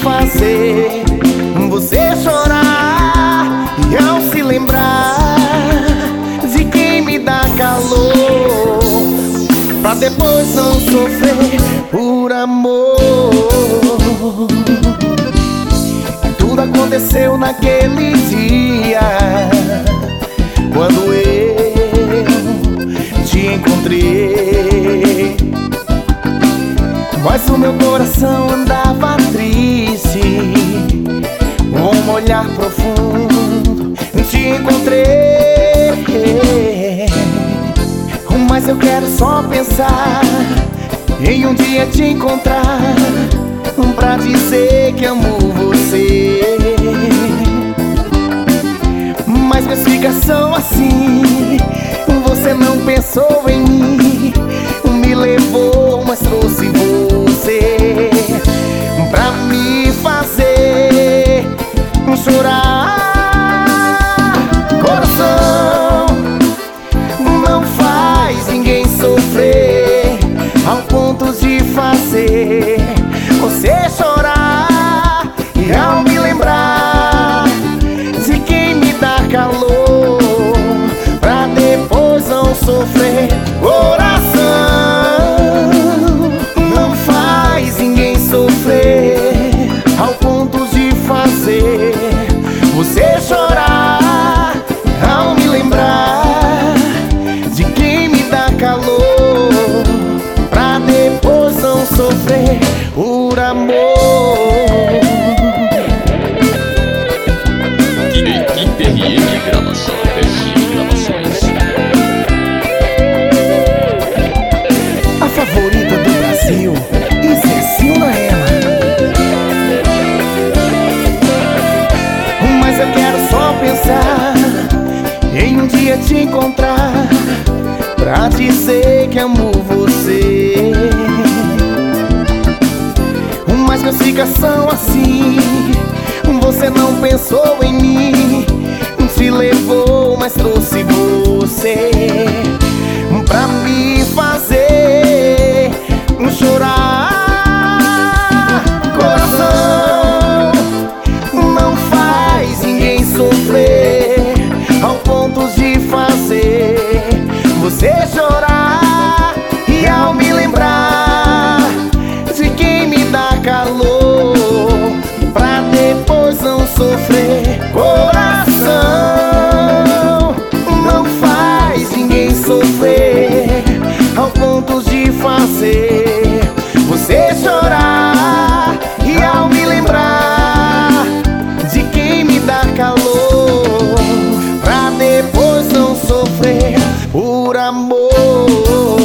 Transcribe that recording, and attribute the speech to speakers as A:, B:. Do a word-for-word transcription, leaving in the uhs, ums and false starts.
A: fazer você chorar, e ao se lembrar de quem me dá calor, pra depois não sofrer por amor. Tudo aconteceu naquele dia, quando eu te encontrei, mas o meu coração andava triste. Um olhar profundo te encontrei, mas eu quero só pensar em um dia te encontrar, pra dizer que amo você. Mas minhas ficação assim, você não pensou em mim, me levou, mas trouxe você pra me fazer chorar. Coração não faz ninguém sofrer ao ponto de fazer você chorar, e ao me lembrar de quem me dá calor, pra depois não sofrer. Coração não faz ninguém sofrer ao ponto de fazer você chorar, ao me lembrar de quem me dá calor, pra depois não sofrer por amor.
B: Equipe R M Gravação, R M Gravações.
A: A favorita do Brasil, Zézinho na ela. Mas eu quero só pensar em um dia te encontrar, pra dizer que amo você. Mas minhas ficação assim, você não pensou em mim, te levou, mas trouxe você pra me fazer chorar. Coração não faz ninguém sofrer ao ponto de fazer você chorar, e ao me lembrar de quem me dá calor, pra depois não sofrer. Coração não faz ninguém sofrer ao ponto de fazer você chorar, e ao me lembrar de quem me dá calor, pra depois não sofrer por amor.